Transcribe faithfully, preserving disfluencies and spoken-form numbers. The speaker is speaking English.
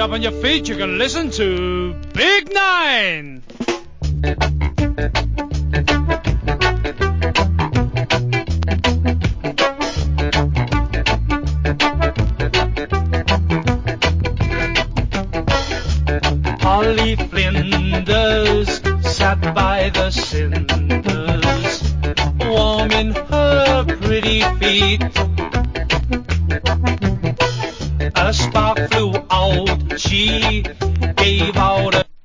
up on your feet, you can listen to Big Nine. Polly Flinders sat by the cinders, warming her pretty feet. A spark flew out, she gave out a